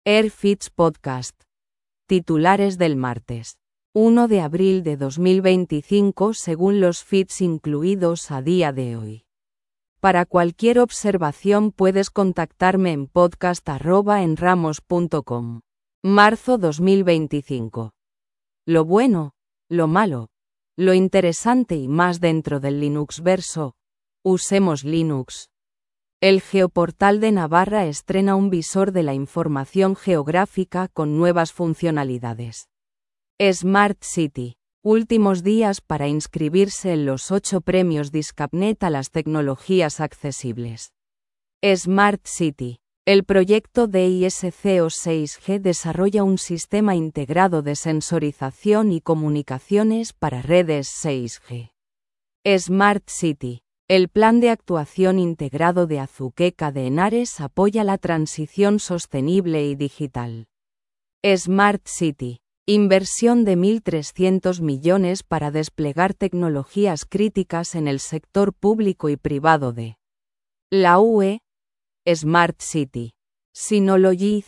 AirFits Podcast. Titulares del martes 1 de abril de 2025 según los feeds incluidos a día de hoy. Para cualquier observación puedes contactarme en podcast@enramos.com. Marzo 2025. Lo bueno, lo malo, lo interesante y más dentro del Linuxverso. Usemos Linux. El Geoportal de Navarra estrena un visor de la información geográfica con nuevas funcionalidades. Smart City. Últimos días para inscribirse en los 8 premios Discapnet a las tecnologías accesibles. Smart City. El proyecto DISCO 6G desarrolla un sistema integrado de sensorización y comunicaciones para redes 6G. Smart City. El Plan de Actuación Integrado de Azuqueca de Henares apoya la transición sostenible y digital. Smart City. Inversión de 1.300 millones para desplegar tecnologías críticas en el sector público y privado de la UE. Smart City. Synology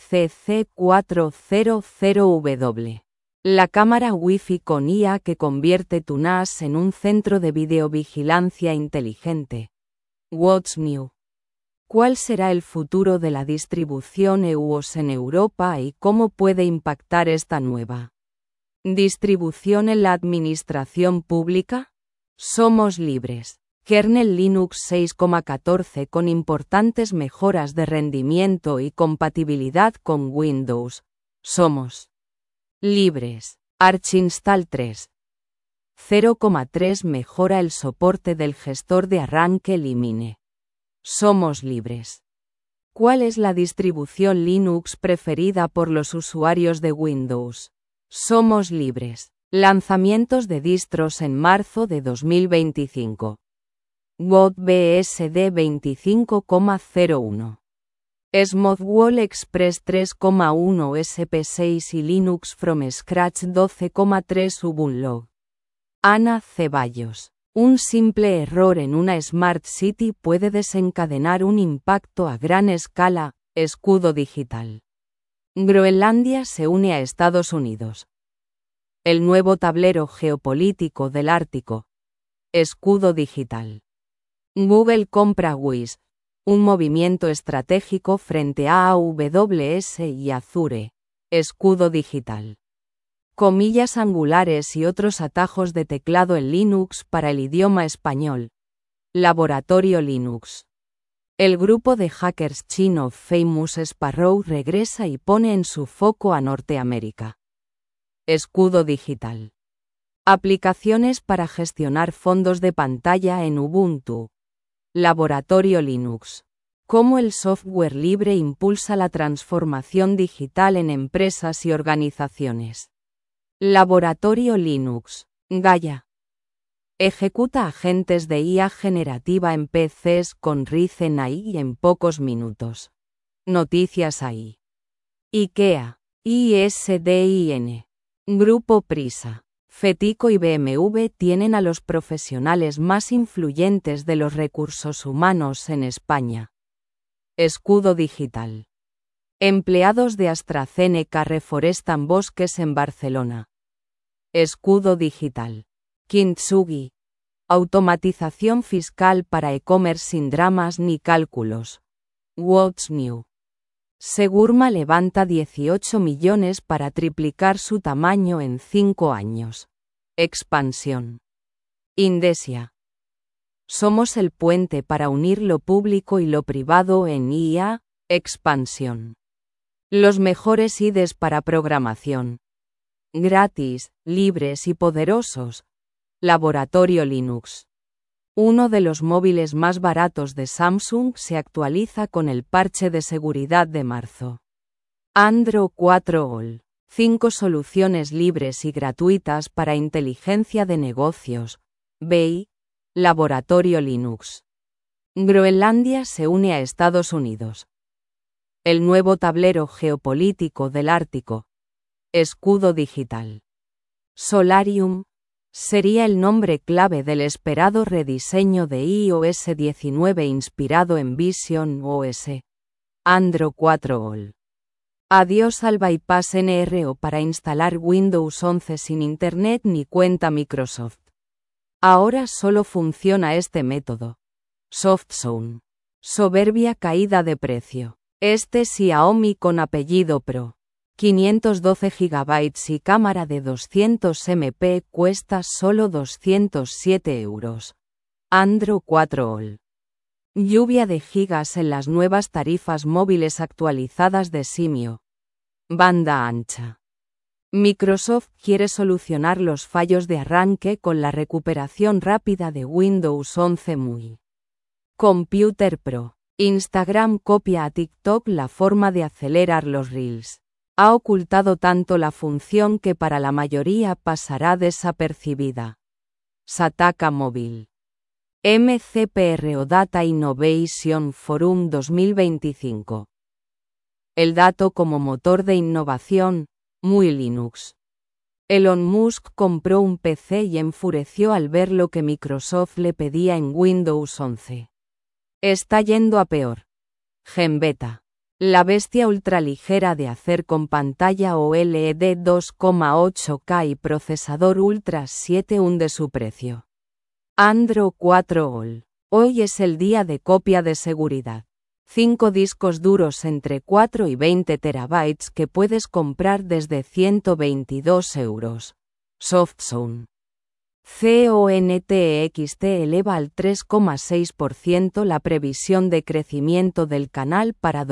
CC400W. La cámara Wi-Fi con IA que convierte tu NAS en un centro de videovigilancia inteligente. What's new? ¿Cuál será el futuro de la distribución EUOS en Europa y cómo puede impactar esta nueva distribución en la administración pública? Somos libres. Kernel Linux 6.14 con importantes mejoras de rendimiento y compatibilidad con Windows. Somos libres. Archinstall 3.0.3 mejora el soporte del gestor de arranque Limine. Somos libres. ¿Cuál es la distribución Linux preferida por los usuarios de Windows? Somos libres. Lanzamientos de distros en marzo de 2025. WOT-BSD 25.01. Smoothwall Express 3.1 SP6 y Linux from Scratch 12.3 Ubuntu. Ana Ceballos. Un simple error en una Smart City puede desencadenar un impacto a gran escala. Escudo digital. Groenlandia se une a Estados Unidos. El nuevo tablero geopolítico del Ártico. Escudo digital. Google compra Wiz. Un movimiento estratégico frente a AWS y Azure. Escudo digital. Comillas angulares y otros atajos de teclado en Linux para el idioma español. Laboratorio Linux. El grupo de hackers chino Famous Sparrow regresa y pone en su foco a Norteamérica. Escudo digital. Aplicaciones para gestionar fondos de pantalla en Ubuntu. Laboratorio Linux. Cómo el software libre impulsa la transformación digital en empresas y organizaciones. Laboratorio Linux. Gaia. Ejecuta agentes de IA generativa en PCs con Ryzen AI en pocos minutos. Noticias AI. IKEA. ISDIN. Grupo Prisa. Fetico y BMW tienen a los profesionales más influyentes de los recursos humanos en España. Escudo digital. Empleados de AstraZeneca reforestan bosques en Barcelona. Escudo digital. Kintsugi. Automatización fiscal para e-commerce sin dramas ni cálculos. What's new? Segurma levanta 18 millones para triplicar su tamaño en 5 años. Expansión. Indesia. Somos el puente para unir lo público y lo privado en IA. Expansión. Los mejores IDEs para programación. Gratis, libres y poderosos. Laboratorio Linux. Uno de los móviles más baratos de Samsung se actualiza con el parche de seguridad de marzo. Android 4 All. 5 soluciones libres y gratuitas para inteligencia de negocios. BI. Laboratorio Linux. Groenlandia se une a Estados Unidos. El nuevo tablero geopolítico del Ártico. Escudo digital. Solarium. Sería el nombre clave del esperado rediseño de iOS 19 inspirado en Vision OS. Android 4 All. Adiós al bypass NRO para instalar Windows 11 sin Internet ni cuenta Microsoft. Ahora solo funciona este método. SoftZone. Soberbia caída de precio. Este Xiaomi con apellido Pro. 512 GB y cámara de 200 MP cuesta solo 207 €. Android 4 All. Lluvia de gigas en las nuevas tarifas móviles actualizadas de Simio. Banda ancha. Microsoft quiere solucionar los fallos de arranque con la recuperación rápida de Windows 11 MUI. Computer Pro. Instagram copia a TikTok la forma de acelerar los Reels. Ha ocultado tanto la función que para la mayoría pasará desapercibida. Sataka Móvil. MCPRO Data Innovation Forum 2025. El dato como motor de innovación, muy Linux. Elon Musk compró un PC y enfureció al ver lo que Microsoft le pedía en Windows 11. Está yendo a peor. GenBeta. La bestia ultraligera de hacer con pantalla OLED 2,8K y procesador Ultra 7 hunde su precio. Android 4 All. Hoy es el día de copia de seguridad. 5 discos duros entre 4 y 20 terabytes que puedes comprar desde 122 €. SoftZone. CONTXT eleva al 3,6% la previsión de crecimiento del canal para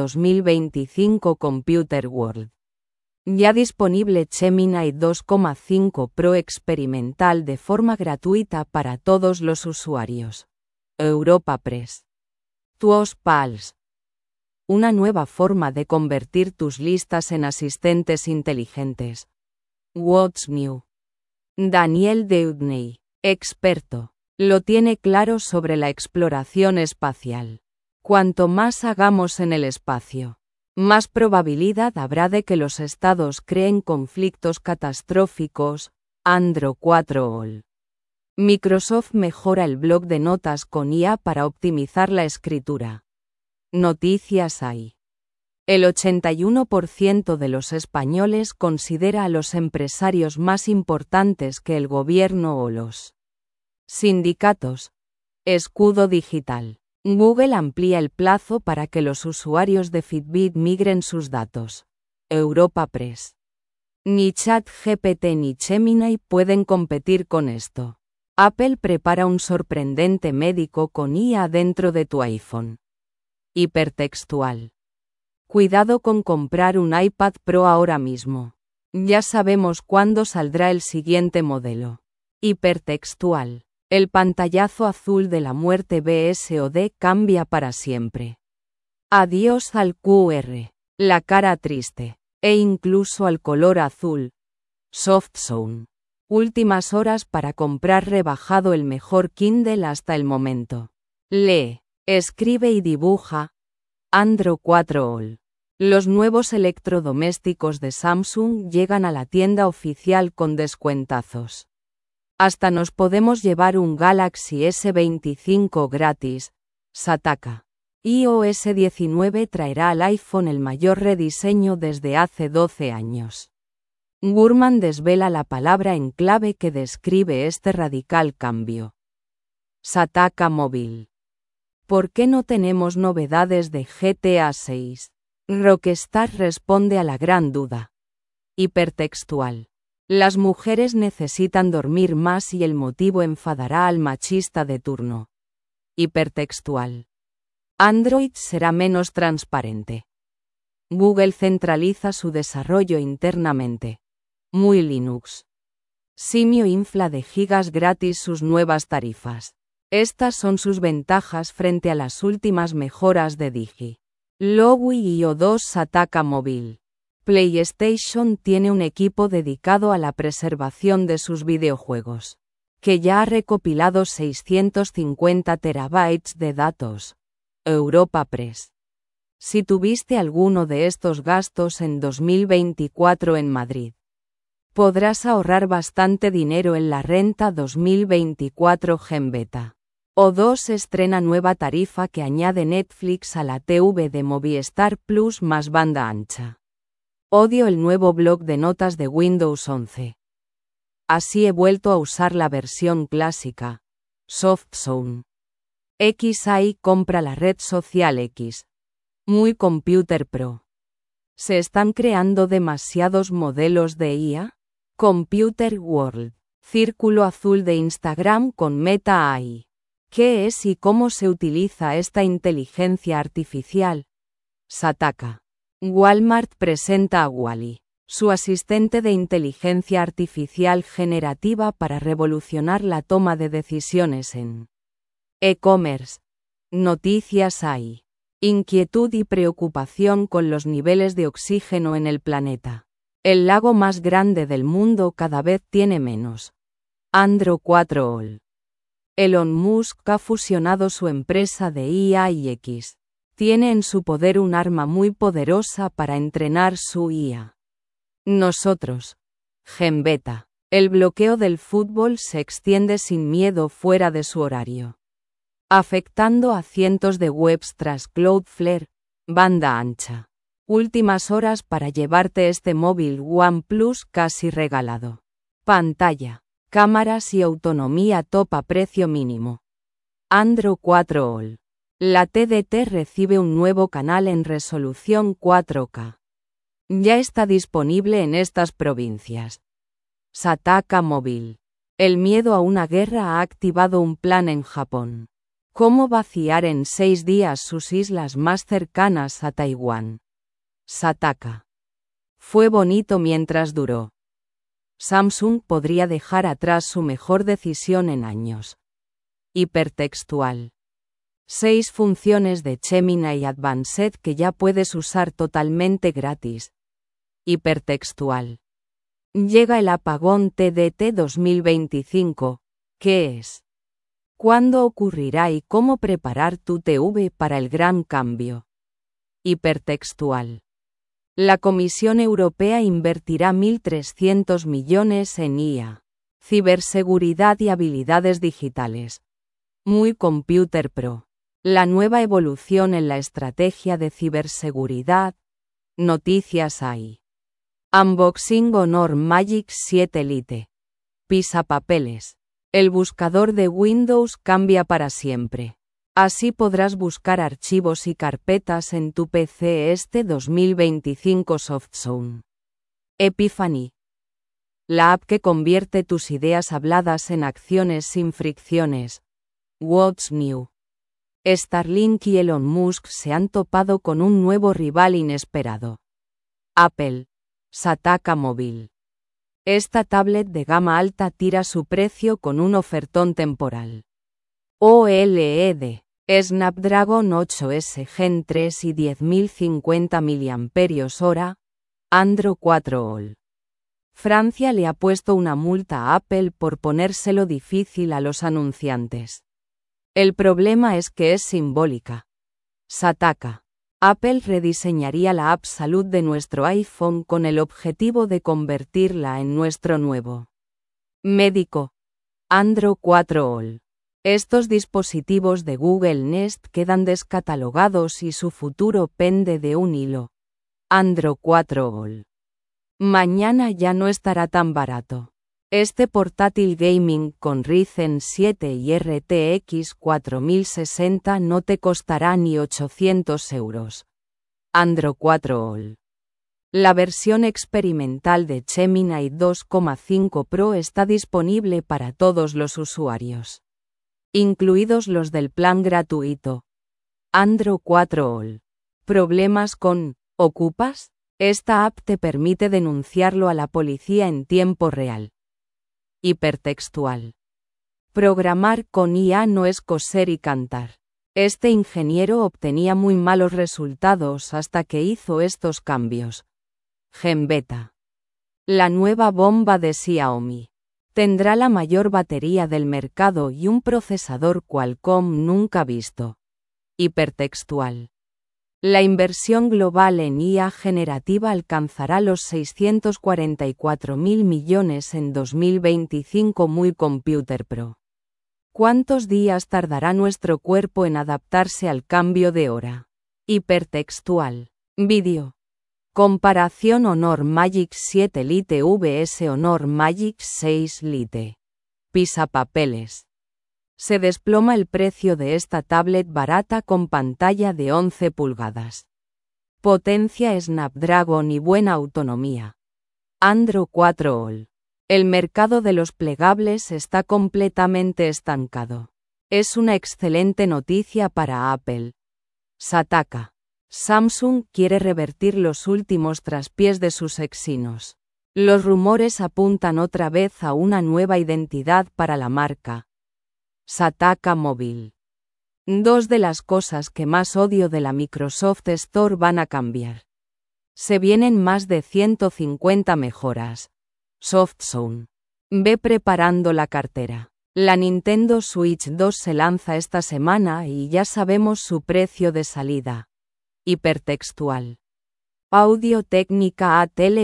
2025. Computer World. Ya disponible Gemini 2,5 Pro experimental de forma gratuita para todos los usuarios. Europa Press. Tuos Pals. Una nueva forma de convertir tus listas en asistentes inteligentes. What's New? Daniel Deudney, experto, lo tiene claro sobre la exploración espacial. Cuanto más hagamos en el espacio, más probabilidad habrá de que los estados creen conflictos catastróficos. Android 4 All. Microsoft mejora el bloc de notas con IA para optimizar la escritura. Noticias hay. El 81% de los españoles considera a los empresarios más importantes que el gobierno o los sindicatos. Escudo digital. Google amplía el plazo para que los usuarios de Fitbit migren sus datos. Europa Press. Ni ChatGPT ni Gemini pueden competir con esto. Apple prepara un sorprendente médico con IA dentro de tu iPhone. Hipertextual. Cuidado con comprar un iPad Pro ahora mismo. Ya sabemos cuándo saldrá el siguiente modelo. Hipertextual. El pantallazo azul de la muerte BSOD cambia para siempre. Adiós al QR, la cara triste, e incluso al color azul. SoftZone. Últimas horas para comprar rebajado el mejor Kindle hasta el momento. Lee, escribe y dibuja. Android 4 All. Los nuevos electrodomésticos de Samsung llegan a la tienda oficial con descuentazos. Hasta nos podemos llevar un Galaxy S25 gratis. Sataka. iOS 19 traerá al iPhone el mayor rediseño desde hace 12 años. Gurman desvela la palabra en clave que describe este radical cambio. Sataka Móvil. ¿Por qué no tenemos novedades de GTA 6? Rockstar responde a la gran duda. Hipertextual. Las mujeres necesitan dormir más y el motivo enfadará al machista de turno. Hipertextual. Android será menos transparente. Google centraliza su desarrollo internamente. Muy Linux. Simio infla de gigas gratis sus nuevas tarifas. Estas son sus ventajas frente a las últimas mejoras de Digi. Lowy y O2 Sataka Móvil. PlayStation tiene un equipo dedicado a la preservación de sus videojuegos, que ya ha recopilado 650 terabytes de datos. Europa Press. Si tuviste alguno de estos gastos en 2024 en Madrid, podrás ahorrar bastante dinero en la renta 2024 GenBeta. O2 estrena nueva tarifa que añade Netflix a la TV de Movistar Plus más banda ancha. Odio el nuevo bloc de notas de Windows 11. Así he vuelto a usar la versión clásica. SoftZone. XAI compra la red social X. Muy Computer Pro. ¿Se están creando demasiados modelos de IA? Computer World. Círculo azul de Instagram con Meta AI. ¿Qué es y cómo se utiliza esta inteligencia artificial? Sataka. Walmart presenta a Wall-E, su asistente de inteligencia artificial generativa para revolucionar la toma de decisiones en e-commerce. Noticias AI. Inquietud y preocupación con los niveles de oxígeno en el planeta. El lago más grande del mundo cada vez tiene menos. Andro 4all. Elon Musk ha fusionado su empresa de IA y X. Tiene en su poder un arma muy poderosa para entrenar su IA. Nosotros. Genbeta. El bloqueo del fútbol se extiende sin miedo fuera de su horario, afectando a cientos de webs tras Cloudflare, banda ancha. Últimas horas para llevarte este móvil OnePlus casi regalado. Pantalla, cámaras y autonomía top a precio mínimo. Andro 4all. La TDT recibe un nuevo canal en resolución 4K. Ya está disponible en estas provincias. Sataka Móvil. El miedo a una guerra ha activado un plan en Japón. ¿Cómo vaciar en 6 días sus islas más cercanas a Taiwán? Sataka. Fue bonito mientras duró. Samsung podría dejar atrás su mejor decisión en años. Hipertextual. 6 funciones de Gemini Advanced que ya puedes usar totalmente gratis. Hipertextual. Llega el apagón TDT 2025. ¿Qué es? ¿Cuándo ocurrirá y cómo preparar tu TV para el gran cambio? Hipertextual. La Comisión Europea invertirá 1.300 millones en IA, ciberseguridad y habilidades digitales. Muy Computer Pro. La nueva evolución en la estrategia de ciberseguridad. Noticias AI. Unboxing Honor Magic 7 Lite. Pisapapeles. El buscador de Windows cambia para siempre. Así podrás buscar archivos y carpetas en tu PC este 2025. SoftZone. Epiphany. La app que convierte tus ideas habladas en acciones sin fricciones. What's New. Starlink y Elon Musk se han topado con un nuevo rival inesperado. Apple. Sataka Móvil. Esta tablet de gama alta tira su precio con un ofertón temporal. OLED. Snapdragon 8S Gen 3 y 10.050 mAh. Andro 4all. Francia le ha puesto una multa a Apple por ponérselo difícil a los anunciantes. El problema es que es simbólica. Sataka. Apple rediseñaría la app Salud de nuestro iPhone con el objetivo de convertirla en nuestro nuevo médico. Andro 4all. Estos dispositivos de Google Nest quedan descatalogados y su futuro pende de un hilo. Andro 4all. Mañana ya no estará tan barato. Este portátil gaming con Ryzen 7 y RTX 4060 no te costará ni 800 euros. Andro 4all. La versión experimental de Gemini 2.5 Pro está disponible para todos los usuarios, incluidos los del plan gratuito. Andro 4all. ¿Problemas con Ocupas? Esta app te permite denunciarlo a la policía en tiempo real. Hipertextual. Programar con IA no es coser y cantar. Este ingeniero obtenía muy malos resultados hasta que hizo estos cambios. Genbeta. La nueva bomba de Xiaomi. Tendrá la mayor batería del mercado y un procesador Qualcomm nunca visto. Hipertextual. La inversión global en IA generativa alcanzará los 644.000 millones en 2025. Muy Computer Pro. ¿Cuántos días tardará nuestro cuerpo en adaptarse al cambio de hora? Hipertextual. Vídeo. Comparación Honor Magic 7 Lite vs Honor Magic 6 Lite. Pisapapeles. Se desploma el precio de esta tablet barata con pantalla de 11 pulgadas. Potencia Snapdragon y buena autonomía. Android 4 All. El mercado de los plegables está completamente estancado. Es una excelente noticia para Apple. Sataka. Samsung quiere revertir los últimos traspiés de sus Exynos. Los rumores apuntan otra vez a una nueva identidad para la marca. Sataka Móvil. Dos de las cosas que más odio de la Microsoft Store van a cambiar. Se vienen más de 150 mejoras. SoftZone. Ve preparando la cartera. La Nintendo Switch 2 se lanza esta semana y ya sabemos su precio de salida. Hipertextual. Audio-Técnica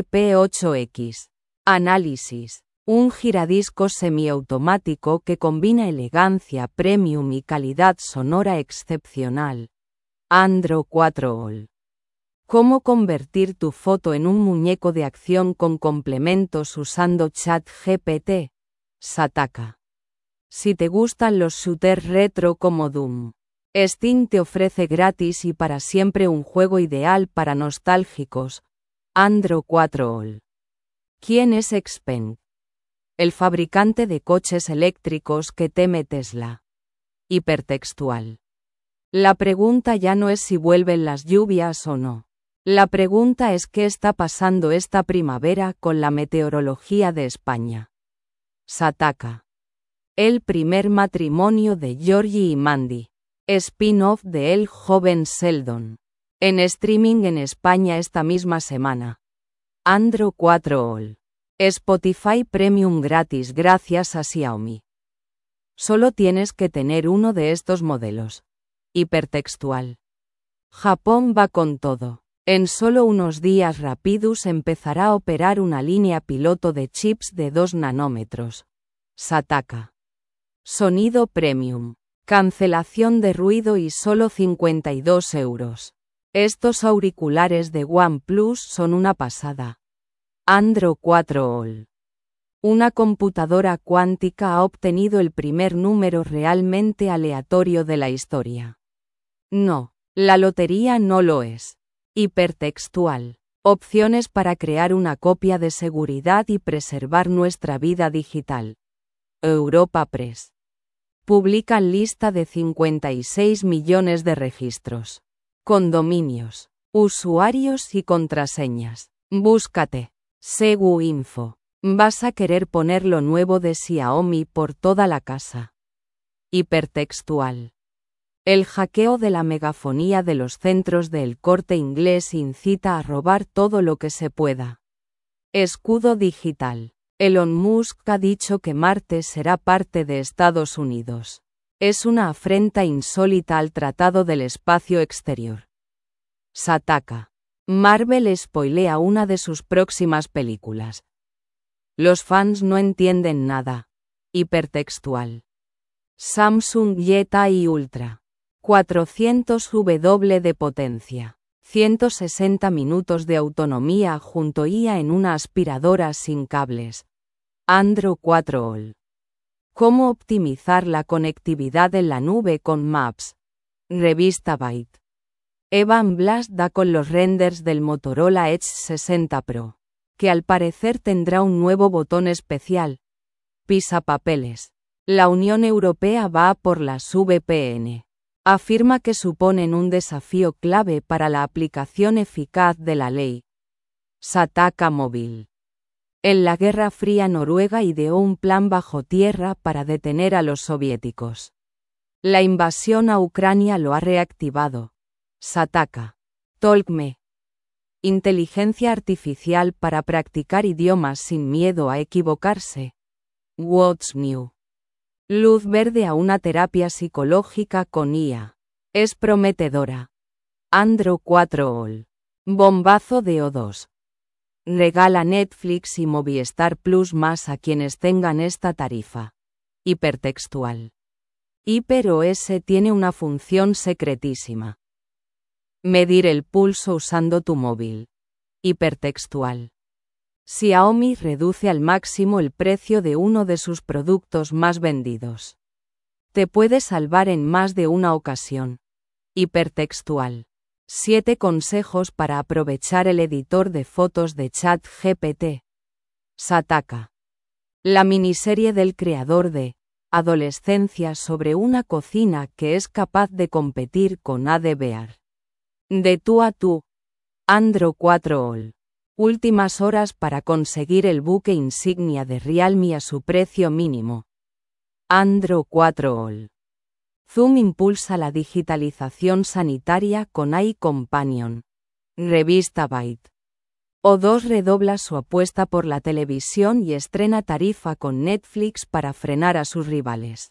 ATLP8X. Análisis. Un giradiscos semiautomático que combina elegancia premium y calidad sonora excepcional. Android 4 All. ¿Cómo convertir tu foto en un muñeco de acción con complementos usando ChatGPT? Sataka. Si te gustan los shooters retro como Doom, Steam te ofrece gratis y para siempre un juego ideal para nostálgicos. Android 4 All. ¿Quién es Xpeng? El fabricante de coches eléctricos que teme Tesla. Hipertextual. La pregunta ya no es si vuelven las lluvias o no. La pregunta es qué está pasando esta primavera con la meteorología de España. Sataka. El primer matrimonio de Georgie y Mandy. Spin-off de El joven Sheldon. En streaming en España esta misma semana. Android 4 All. Spotify Premium gratis gracias a Xiaomi. Solo tienes que tener uno de estos modelos. Hipertextual. Japón va con todo. En solo unos días Rapidus empezará a operar una línea piloto de chips de 2 nanómetros. Sataka. Sonido Premium. Cancelación de ruido y solo 52 euros. Estos auriculares de OnePlus son una pasada. Android 4 All. Una computadora cuántica ha obtenido el primer número realmente aleatorio de la historia. No, la lotería no lo es. Hipertextual. Opciones para crear una copia de seguridad y preservar nuestra vida digital. Europa Press. Publican lista de 56 millones de registros. Condominios, usuarios y contraseñas. Búscate. Segu Info. Vas a querer poner lo nuevo de Xiaomi por toda la casa. Hipertextual. El hackeo de la megafonía de los centros del Corte Inglés incita a robar todo lo que se pueda. Escudo digital. Elon Musk ha dicho que Marte será parte de Estados Unidos. Es una afrenta insólita al Tratado del Espacio Exterior. Sataka. Marvel spoilea una de sus próximas películas. Los fans no entienden nada. Hipertextual. Samsung Jet-i Ultra. 400W de potencia. 160 minutos de autonomía junto IA en una aspiradora sin cables. Android 4 All. ¿Cómo optimizar la conectividad en la nube con Maps? Revista Byte. Evan Blass da con los renders del Motorola Edge 60 Pro, que al parecer tendrá un nuevo botón especial. Pisapapeles. La Unión Europea va a por las VPN. Afirma que suponen un desafío clave para la aplicación eficaz de la ley. Sataka Móvil. En la Guerra Fría Noruega ideó un plan bajo tierra para detener a los soviéticos. La invasión a Ucrania lo ha reactivado. Sataka. Talkme. Inteligencia artificial para practicar idiomas sin miedo a equivocarse. What's New. Luz verde a una terapia psicológica con IA. Es prometedora. Android 4 All. Bombazo de O2. Regala Netflix y Movistar Plus más a quienes tengan esta tarifa. Hipertextual. HyperOS tiene una función secretísima. Medir el pulso usando tu móvil. Hipertextual. Xiaomi reduce al máximo el precio de uno de sus productos más vendidos. Te puede salvar en más de una ocasión. Hipertextual. 7 consejos para aprovechar el editor de fotos de ChatGPT. Sataka. La miniserie del creador de Adolescencia sobre una cocina que es capaz de competir con ADVR. De tú a tú. Android 4 All. Últimas horas para conseguir el buque insignia de Realme a su precio mínimo. Android 4 All. Zoom impulsa la digitalización sanitaria con iCompanion. Revista Byte. O2 redobla su apuesta por la televisión y estrena tarifa con Netflix para frenar a sus rivales.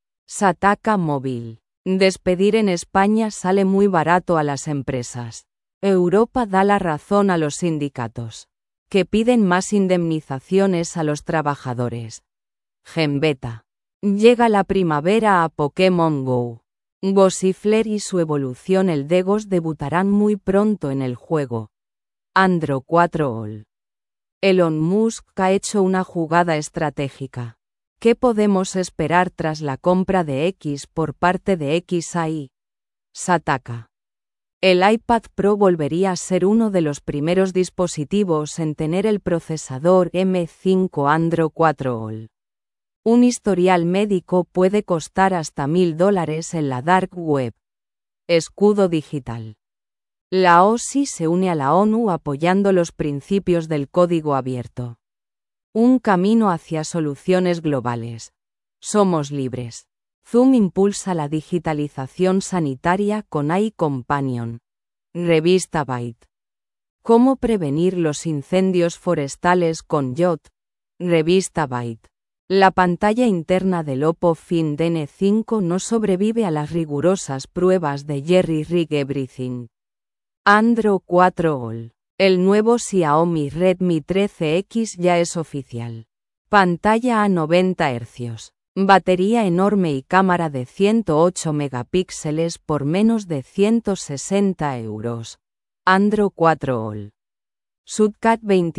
Sataka Móvil. Despedir en España sale muy barato a las empresas. Europa da la razón a los sindicatos, que piden más indemnizaciones a los trabajadores. Genbeta. Llega la primavera a Pokémon Go. Gossifleur y su evolución el Degos debutarán muy pronto en el juego. Android 4 All. Elon Musk ha hecho una jugada estratégica. ¿Qué podemos esperar tras la compra de X por parte de XAI? Sataka. El iPad Pro volvería a ser uno de los primeros dispositivos en tener el procesador M5 Android 4 All. Un historial médico puede costar hasta $1.000 en la Dark Web. Escudo digital. La OSI se une a la ONU apoyando los principios del código abierto. Un camino hacia soluciones globales. Somos libres. Zoom impulsa la digitalización sanitaria con iCompanion. Revista Byte. ¿Cómo prevenir los incendios forestales con YOT? Revista Byte. La pantalla interna del Oppo Find N5 no sobrevive a las rigurosas pruebas de Jerry Rig Everything. Android 4 All. El nuevo Xiaomi Redmi 13X ya es oficial. Pantalla a 90 Hz. Batería enorme y cámara de 108 megapíxeles por menos de 160 €. Android 4 All. Shotcut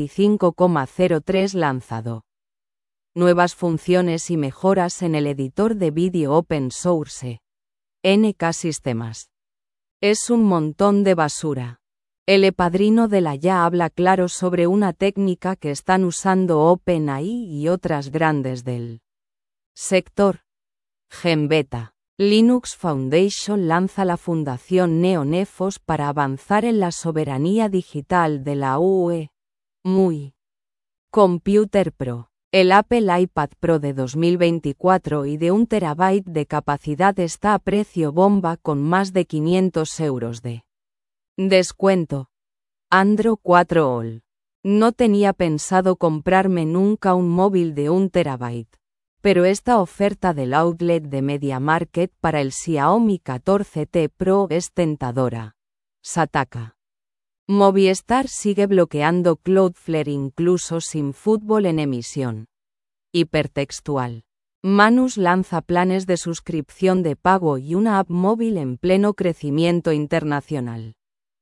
25,03 lanzado. Nuevas funciones y mejoras en el editor de vídeo open source. NK Sistemas. Es un montón de basura. El padrino de la ya habla claro sobre una técnica que están usando OpenAI y otras grandes del sector. Genbeta. Linux Foundation lanza la fundación Neonefos para avanzar en la soberanía digital de la UE. MUI. Computer Pro. El Apple iPad Pro de 2024 y de 1 TB de capacidad está a precio bomba con más de 500 € de descuento. Android 4 All. No tenía pensado comprarme nunca un móvil de 1 TB. Pero esta oferta del outlet de MediaMarkt para el Xiaomi 14T Pro es tentadora. Sataka. Movistar sigue bloqueando Cloudflare incluso sin fútbol en emisión. Hipertextual. Manus lanza planes de suscripción de pago y una app móvil en pleno crecimiento internacional.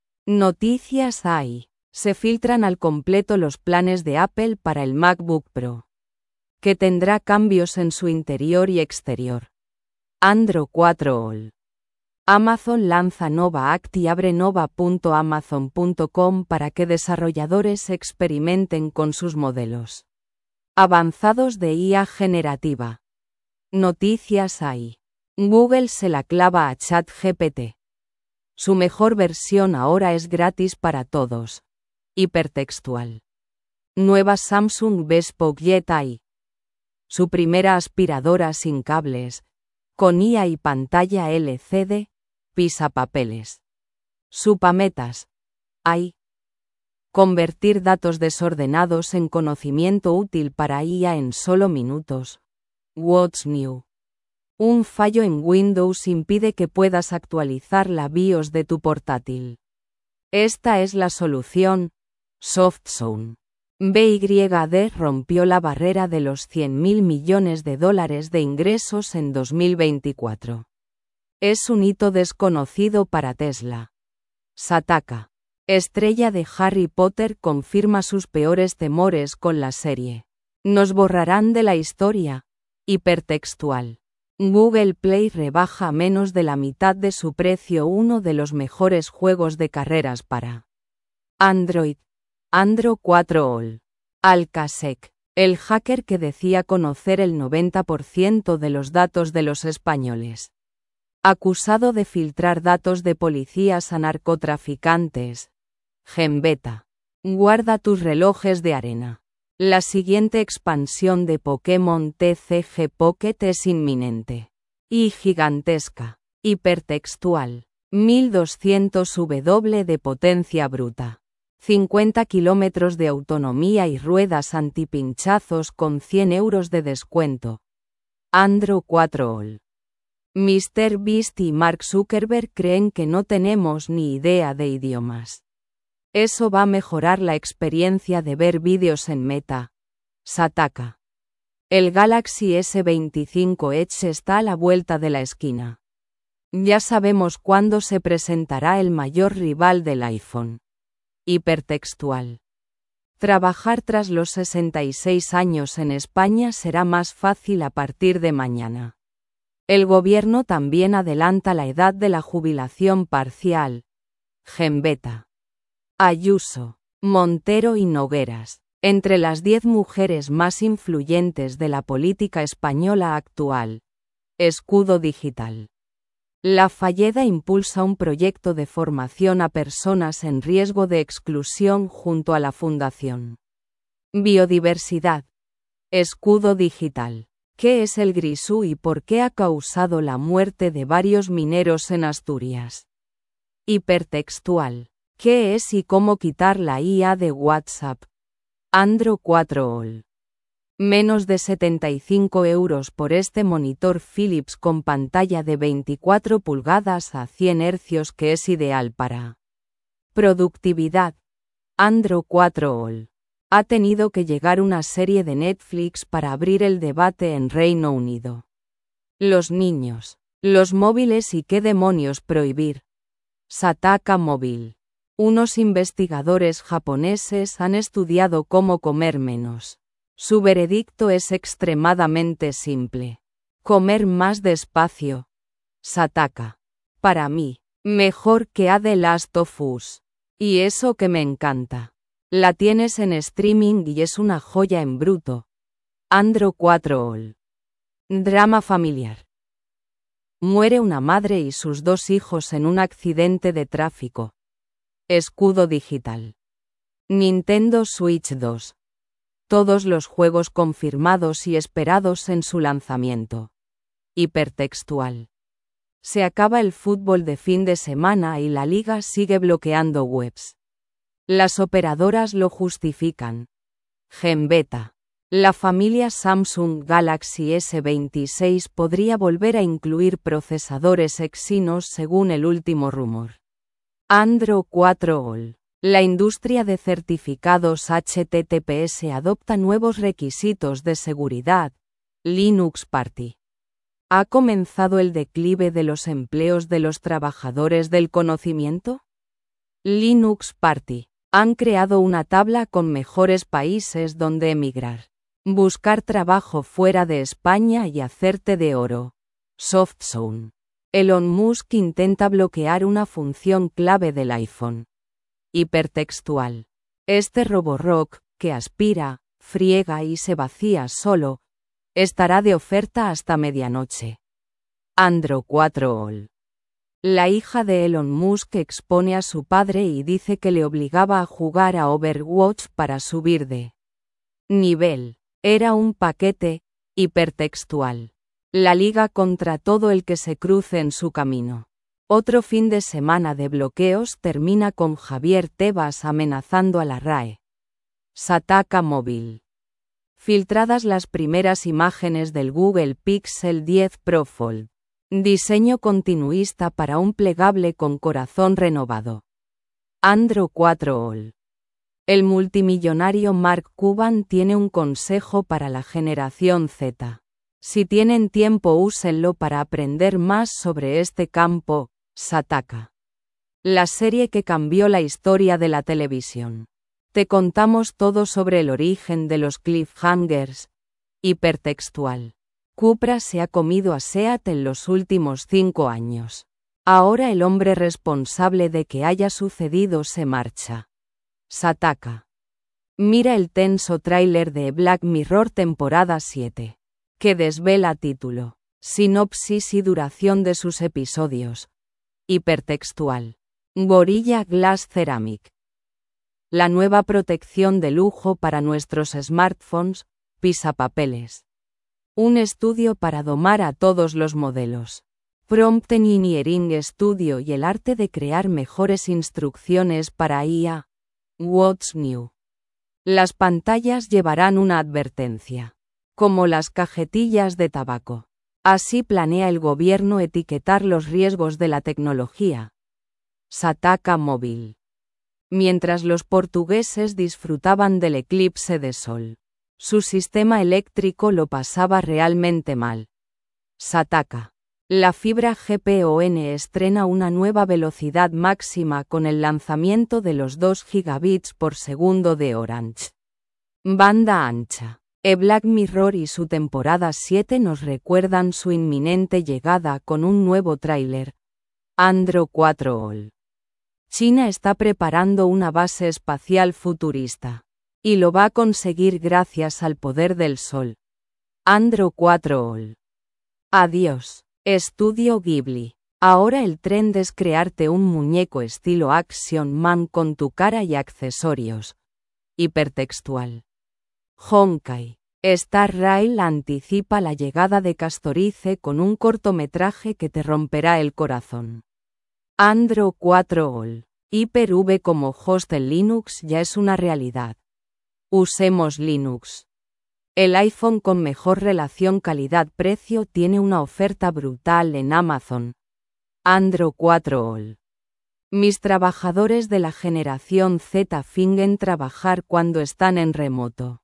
Noticias hay. Se filtran al completo los planes de Apple para el MacBook Pro, que tendrá cambios en su interior y exterior. Android 4 All. Amazon lanza Nova Act y abre nova.amazon.com para que desarrolladores experimenten con sus modelos avanzados de IA generativa. Noticias hay. Google se la clava a ChatGPT. Su mejor versión ahora es gratis para todos. Hipertextual. Nueva Samsung Bespoke Jet AI. Su primera aspiradora sin cables, con IA y pantalla LCD, pisapapeles. Supametas. AI. Convertir datos desordenados en conocimiento útil para IA en solo minutos. What's new? Un fallo en Windows impide que puedas actualizar la BIOS de tu portátil. Esta es la solución. SoftZone. BYD rompió la barrera de los $100.000 millones de ingresos en 2024. Es un hito desconocido para Tesla. Sataka. Estrella de Harry Potter confirma sus peores temores con la serie. Nos borrarán de la historia. Hipertextual. Google Play rebaja a menos de la mitad de su precio uno de los mejores juegos de carreras para Android. Andro 4 All. Alcasec, el hacker que decía conocer el 90% de los datos de los españoles. Acusado de filtrar datos de policías a narcotraficantes. Gembeta. Guarda tus relojes de arena. La siguiente expansión de Pokémon TCG Pocket es inminente. Y gigantesca. Hipertextual. 1200 W de potencia bruta. 50 km de autonomía y ruedas antipinchazos con 100 € de descuento. Andro 4 All. Mr. Beast y Mark Zuckerberg creen que no tenemos ni idea de idiomas. Eso va a mejorar la experiencia de ver vídeos en Meta. Sataka. El Galaxy S25 Edge está a la vuelta de la esquina. Ya sabemos cuándo se presentará el mayor rival del iPhone. Hipertextual. Trabajar tras los 66 años en España será más fácil a partir de mañana. El gobierno también adelanta la edad de la jubilación parcial. Gembeta. Ayuso, Montero y Nogueras, entre las 10 mujeres más influyentes de la política española actual. Escudo digital. La Falleda impulsa un proyecto de formación a personas en riesgo de exclusión junto a la Fundación Biodiversidad. Escudo digital. ¿Qué es el grisú y por qué ha causado la muerte de varios mineros en Asturias? Hipertextual. ¿Qué es y cómo quitar la IA de WhatsApp? Andro 4 All. Menos de 75 € por este monitor Philips con pantalla de 24 pulgadas a 100 Hz que es ideal para productividad. Andro 4 All. Ha tenido que llegar una serie de Netflix para abrir el debate en Reino Unido. Los niños, los móviles y qué demonios prohibir. Sataka Móvil. Unos investigadores japoneses han estudiado cómo comer menos. Su veredicto es extremadamente simple. Comer más despacio. Sataka. Para mí, mejor que a The Last of Us. Y eso que me encanta. La tienes en streaming y es una joya en bruto. Andro 4 All. Drama familiar. Muere una madre y sus 2 hijos en un accidente de tráfico. Escudo digital. Nintendo Switch 2. Todos los juegos confirmados y esperados en su lanzamiento. Hipertextual. Se acaba el fútbol de fin de semana y la liga sigue bloqueando webs. Las operadoras lo justifican. Gembeta. La familia Samsung Galaxy S26 podría volver a incluir procesadores Exynos según el último rumor. Andro 4 All. La industria de certificados HTTPS adopta nuevos requisitos de seguridad. Linux Party. ¿Ha comenzado el declive de los empleos de los trabajadores del conocimiento? Linux Party. Han creado una tabla con mejores países donde emigrar. Buscar trabajo fuera de España y hacerte de oro. SoftZone. Elon Musk intenta bloquear una función clave del iPhone. Hipertextual. Este Roborock, que aspira, friega y se vacía solo, estará de oferta hasta medianoche. Andro 4 All. La hija de Elon Musk expone a su padre y dice que le obligaba a jugar a Overwatch para subir de nivel. Era un paquete. Hipertextual. La liga contra todo el que se cruce en su camino. Otro fin de semana de bloqueos termina con Javier Tebas amenazando a la RAE. Sataka Móvil. Filtradas las primeras imágenes del Google Pixel 10 Pro Fold. Diseño continuista para un plegable con corazón renovado. Andro 4 All. El multimillonario Mark Cuban tiene un consejo para la generación Z. Si tienen tiempo úsenlo para aprender más sobre este campo. Sataka. La serie que cambió la historia de la televisión. Te contamos todo sobre el origen de los cliffhangers. Hipertextual. Cupra se ha comido a Seat en los últimos 5 años. Ahora el hombre responsable de que haya sucedido se marcha. Sataka. Mira el tenso tráiler de Black Mirror temporada 7. Que desvela título, sinopsis y duración de sus episodios. Hipertextual. Gorilla Glass Ceramic. La nueva protección de lujo para nuestros smartphones, pisapapeles. Un estudio para domar a todos los modelos. Prompt Engineering Studio y el arte de crear mejores instrucciones para IA. What's new? Las pantallas llevarán una advertencia. Como las cajetillas de tabaco. Así planea el gobierno etiquetar los riesgos de la tecnología. Sataka Móvil. Mientras los portugueses disfrutaban del eclipse de sol, su sistema eléctrico lo pasaba realmente mal. Sataka. La fibra GPON estrena una nueva velocidad máxima con el lanzamiento de los 2 gigabits por segundo de Orange. Banda ancha. Black Mirror y su temporada 7 nos recuerdan su inminente llegada con un nuevo tráiler. Andro 4 All. China está preparando una base espacial futurista. Y lo va a conseguir gracias al poder del sol. Andro 4 All. Adiós. Estudio Ghibli. Ahora el trend es crearte un muñeco estilo Action Man con tu cara y accesorios. Hipertextual. Honkai. Star Rail anticipa la llegada de Castorice con un cortometraje que te romperá el corazón. Andro 4 All. Hyper-V como host en Linux ya es una realidad. Usemos Linux. El iPhone con mejor relación calidad-precio tiene una oferta brutal en Amazon. Andro 4 All. Mis trabajadores de la generación Z fingen trabajar cuando están en remoto.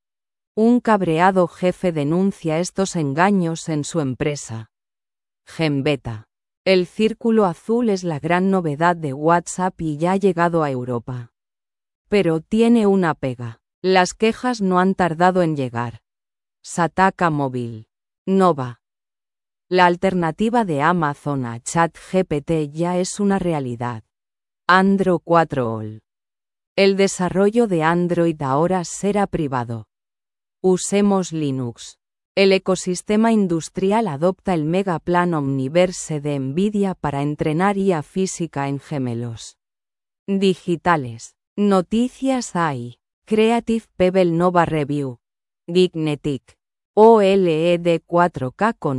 Un cabreado jefe denuncia estos engaños en su empresa. Genbeta. El círculo azul es la gran novedad de WhatsApp y ya ha llegado a Europa. Pero tiene una pega. Las quejas no han tardado en llegar. Sataka Móvil. Nova. La alternativa de Amazon a ChatGPT ya es una realidad. Andro 4 All. El desarrollo de Android ahora será privado. Usemos Linux. El ecosistema industrial adopta el megaplan Omniverse de Nvidia para entrenar IA física en gemelos digitales. Noticias AI. Creative Pebble Nova Review. Geeknetic. OLED 4K con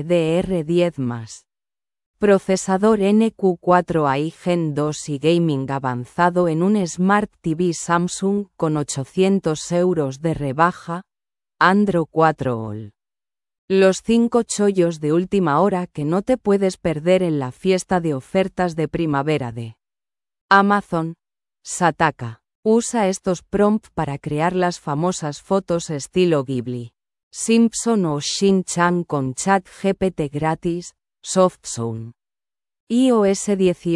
HDR10+. Procesador NQ4AI Gen 2 y gaming avanzado en un Smart TV Samsung con 800 € de rebaja. Andro 4 All. Los 5 chollos de última hora que no te puedes perder en la fiesta de ofertas de primavera de Amazon. Sataka. Usa estos prompts para crear las famosas fotos estilo Ghibli, Simpson o Shin-chan con ChatGPT gratis. SoftZone. iOS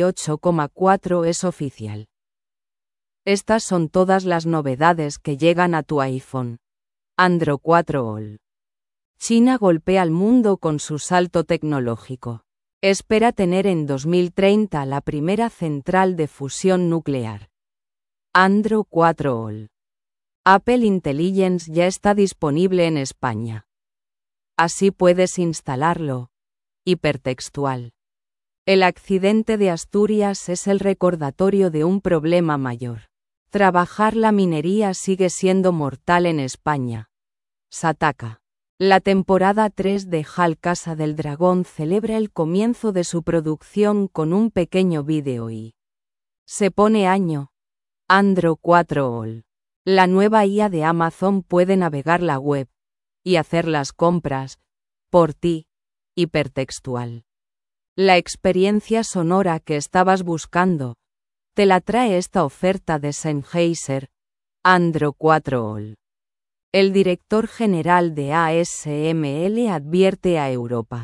18,4 es oficial. Estas son todas las novedades que llegan a tu iPhone. Andro 4 All. China golpea al mundo con su salto tecnológico. Espera tener en 2030 la primera central de fusión nuclear. Andro 4 All. Apple Intelligence ya está disponible en España. Así puedes instalarlo. Hipertextual. El accidente de Asturias es el recordatorio de un problema mayor. Trabajar la minería sigue siendo mortal en España. Sataka. La temporada 3 de HAL Casa del Dragón celebra el comienzo de su producción con un pequeño vídeo y se pone año. Andro 4 All. La nueva IA de Amazon puede navegar la web y hacer las compras por ti. Hipertextual. La experiencia sonora que estabas buscando te la trae esta oferta de Sennheiser. Andro 4 All. El director general de ASML advierte a Europa.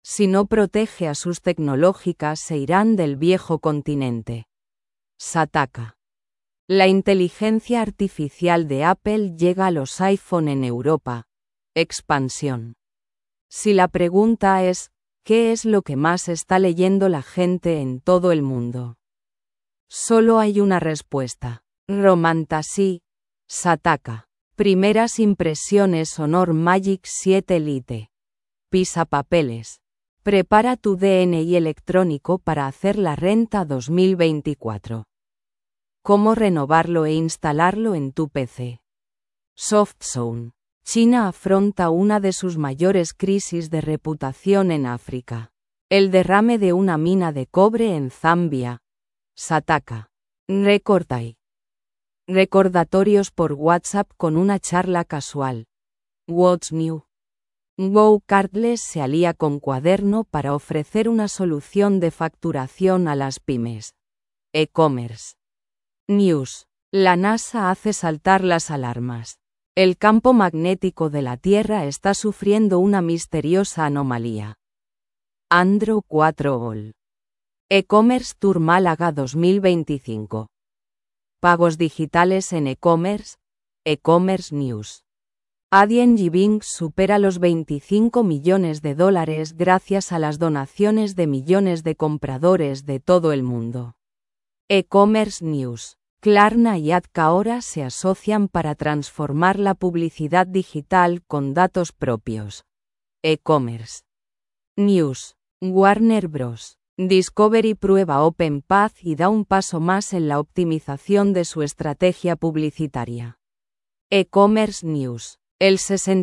Si no protege a sus tecnológicas se irán del viejo continente. Sataka. La inteligencia artificial de Apple llega a los iPhone en Europa. Expansión. Si la pregunta es, ¿qué es lo que más está leyendo la gente en todo el mundo? Solo hay una respuesta. Romantasy. Sataka. Primeras impresiones Honor Magic 7 Lite. Pisapapeles. Prepara tu DNI electrónico para hacer la renta 2024. ¿Cómo renovarlo e instalarlo en tu PC? SoftZone. China afronta una de sus mayores crisis de reputación en África. El derrame de una mina de cobre en Zambia. Sataka. Recordai. Recordatorios por WhatsApp con una charla casual. What's new? Go Cardless se alía con Cuaderno para ofrecer una solución de facturación a las pymes. E-commerce. News. La NASA hace saltar las alarmas. El campo magnético de la Tierra está sufriendo una misteriosa anomalía. Andro 4 All. E-commerce Tour Málaga 2025. Pagos digitales en e-commerce. E-commerce News. Adyen Giving supera los $25 millones gracias a las donaciones de millones de compradores de todo el mundo. E-commerce News. Klarna y Adka ahora se asocian para transformar la publicidad digital con datos propios. E-commerce News. Warner Bros. Discovery prueba OpenPath y da un paso más en la optimización de su estrategia publicitaria. E-commerce News. El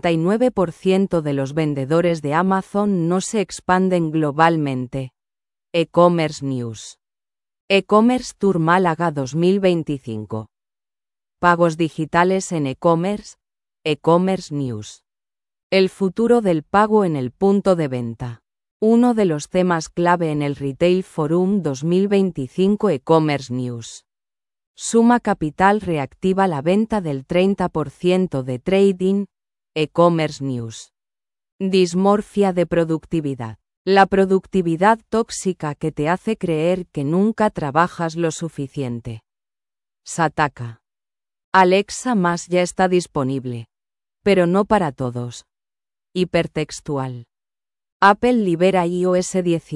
69% de los vendedores de Amazon no se expanden globalmente. E-commerce News. E-commerce Tour Málaga 2025. Pagos digitales en e-commerce. E-commerce News. El futuro del pago en el punto de venta. Uno de los temas clave en el Retail Forum 2025 E-commerce News. Suma Capital reactiva la venta del 30% de trading. E-commerce News. Dismorfia de productividad. La productividad tóxica que te hace creer que nunca trabajas lo suficiente. Sataka. Alexa Más ya está disponible. Pero no para todos. Hipertextual. Apple libera iOS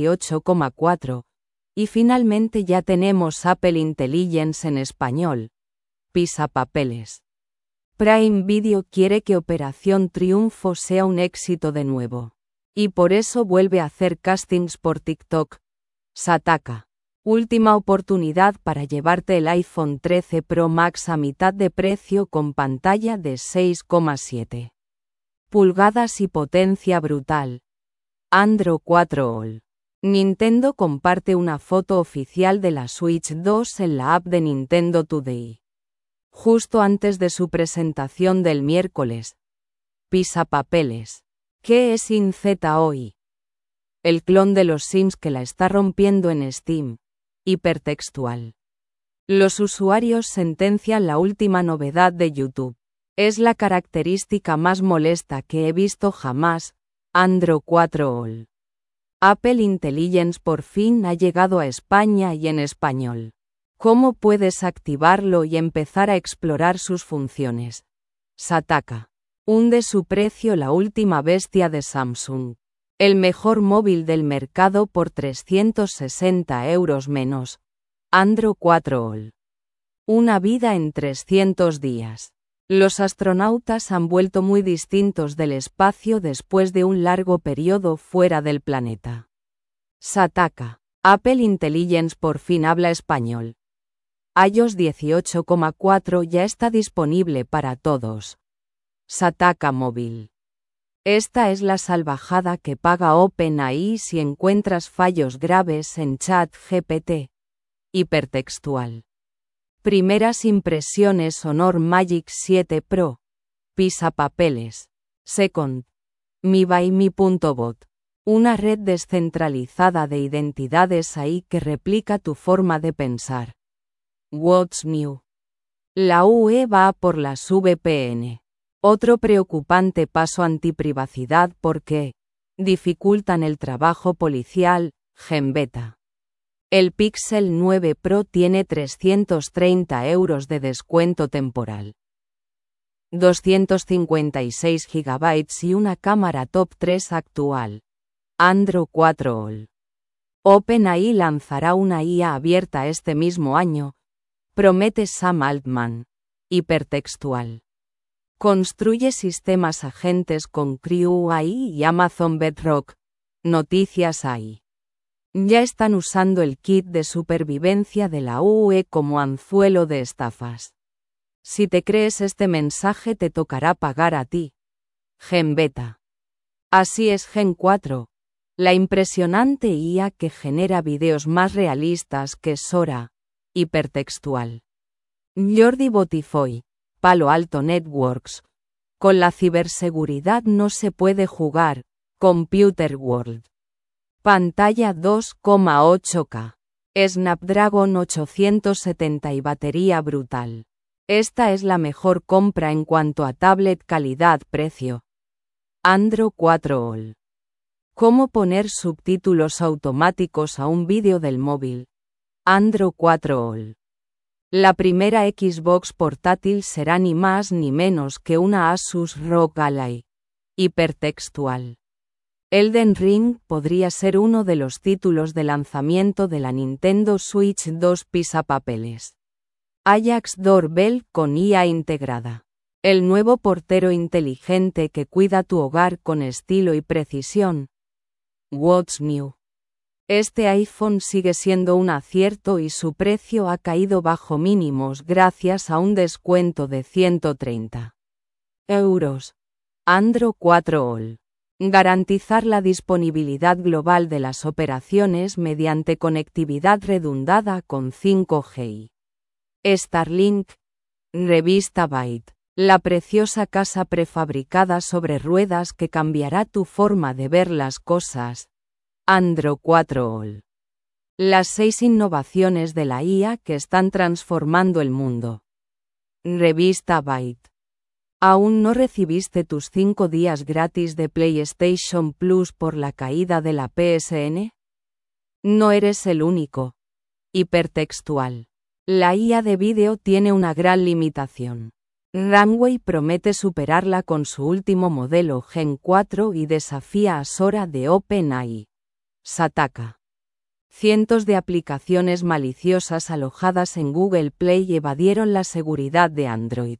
18,4. Y finalmente ya tenemos Apple Intelligence en español. Pisapapeles. Prime Video quiere que Operación Triunfo sea un éxito de nuevo. Y por eso vuelve a hacer castings por TikTok. Sataka. Última oportunidad para llevarte el iPhone 13 Pro Max a mitad de precio con pantalla de 6,7 pulgadas y potencia brutal. Andro 4 All. Nintendo comparte una foto oficial de la Switch 2 en la app de Nintendo Today. Justo antes de su presentación del miércoles. Pisapapeles. ¿Qué es InZ hoy? El clon de los Sims que la está rompiendo en Steam. Hipertextual. Los usuarios sentencian la última novedad de YouTube. Es la característica más molesta que he visto jamás. Andro 4 All. Apple Intelligence por fin ha llegado a España y en español. ¿Cómo puedes activarlo y empezar a explorar sus funciones? Sataka. Hunde su precio la última bestia de Samsung. El mejor móvil del mercado por 360 euros menos. Andro 4 All. Una vida en 300 días. Los astronautas han vuelto muy distintos del espacio después de un largo periodo fuera del planeta. Sataka. Apple Intelligence por fin habla español. iOS 18,4 ya está disponible para todos. Sataka Móvil. Esta es la salvajada que paga OpenAI si encuentras fallos graves en ChatGPT. Hipertextual. Primeras impresiones Honor Magic 7 Pro. Pisapapeles. Second. MeBuyMe.bot. Una red descentralizada de identidades AI que replica tu forma de pensar. What's new? La UE va por las VPN. Otro preocupante paso antiprivacidad porque dificultan el trabajo policial, Genbeta. El Pixel 9 Pro tiene 330 € de descuento temporal. 256 GB y una cámara top 3 actual. Android 4 All. OpenAI lanzará una IA abierta este mismo año, promete Sam Altman. Hipertextual. Construye sistemas agentes con Crew AI y Amazon Bedrock. Noticias AI. Ya están usando el kit de supervivencia de la UE como anzuelo de estafas. Si te crees este mensaje te tocará pagar a ti. Genbeta. Así es Gen 4, la impresionante IA que genera videos más realistas que Sora. Hipertextual. Jordi Botifoy, Palo Alto Networks. Con la ciberseguridad no se puede jugar. Computer World. Pantalla 2,8K. Snapdragon 870 y batería brutal. Esta es la mejor compra en cuanto a tablet calidad-precio. Android 4 All. ¿Cómo poner subtítulos automáticos a un vídeo del móvil? Android 4 All. La primera Xbox portátil será ni más ni menos que una Asus ROG Ally. Hipertextual. Elden Ring podría ser uno de los títulos de lanzamiento de la Nintendo Switch 2 pisapapeles. Ajax Doorbell con IA integrada. El nuevo portero inteligente que cuida tu hogar con estilo y precisión. What's new? Este iPhone sigue siendo un acierto y su precio ha caído bajo mínimos gracias a un descuento de 130 €. Android 4 All. Garantizar la disponibilidad global de las operaciones mediante conectividad redundada con 5G. Starlink. Revista Byte. La preciosa casa prefabricada sobre ruedas que cambiará tu forma de ver las cosas. Android 4 All. Las 6 innovaciones de la IA que están transformando el mundo. Revista Byte. ¿Aún no recibiste tus 5 días gratis de PlayStation Plus por la caída de la PSN? No eres el único. Hipertextual. La IA de vídeo tiene una gran limitación. Runway promete superarla con su último modelo Gen 4 y desafía a Sora de OpenAI. Sataka. Cientos de aplicaciones maliciosas alojadas en Google Play evadieron la seguridad de Android.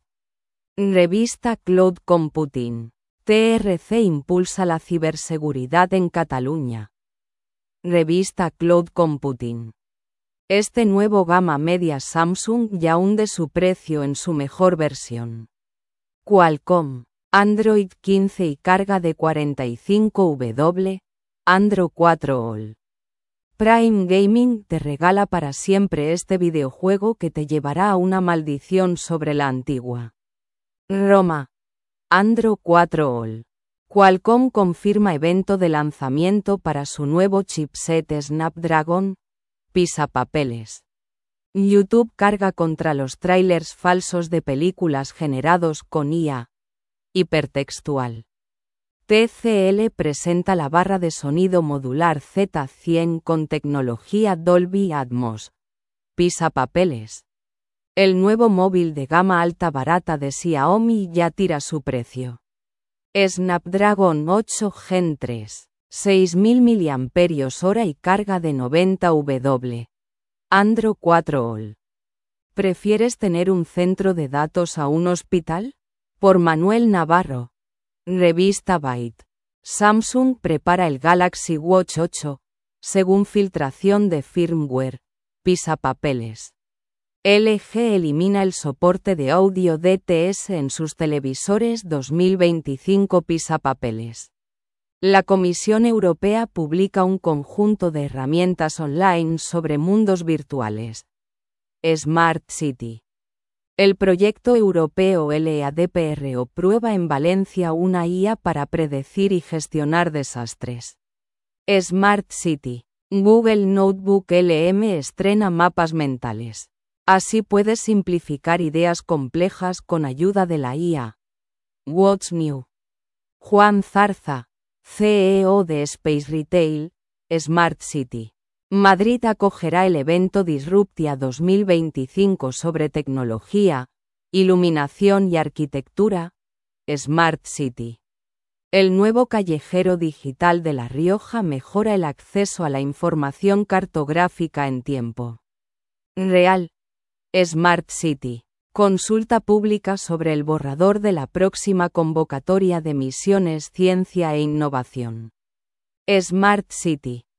Revista Cloud Computing. TRC impulsa la ciberseguridad en Cataluña. Revista Cloud Computing. Este nuevo gama media Samsung ya hunde su precio en su mejor versión. Qualcomm. Android 15 y carga de 45W. Android 4 All. Prime Gaming te regala para siempre este videojuego que te llevará a una maldición sobre la antigua. Roma. Android 4 All. Qualcomm confirma evento de lanzamiento para su nuevo chipset Snapdragon. Pisapapeles. YouTube carga contra los trailers falsos de películas generados con IA. Hipertextual. TCL presenta la barra de sonido modular Z100 con tecnología Dolby Atmos. Pisapapeles. El nuevo móvil de gama alta barata de Xiaomi ya tira su precio. Snapdragon 8 Gen 3. 6000 mAh y carga de 90W. Android 4 All. ¿Prefieres tener un centro de datos a un hospital? Por Manuel Navarro. Revista Byte. Samsung prepara el Galaxy Watch 8, según filtración de firmware. Pisapapeles. LG elimina el soporte de audio DTS en sus televisores 2025. Pisapapeles. La Comisión Europea publica un conjunto de herramientas online sobre mundos virtuales. Smart City. El proyecto europeo LADPRO prueba en Valencia una IA para predecir y gestionar desastres. Smart City. Google Notebook LM estrena mapas mentales. Así puedes simplificar ideas complejas con ayuda de la IA. What's new? Juan Zarza. CEO de Space Retail, Smart City. Madrid acogerá el evento Disruptia 2025 sobre tecnología, iluminación y arquitectura, Smart City. El nuevo callejero digital de La Rioja mejora el acceso a la información cartográfica en tiempo real. Smart City. Consulta pública sobre el borrador de la próxima convocatoria de Misiones Ciencia e Innovación. Smart City.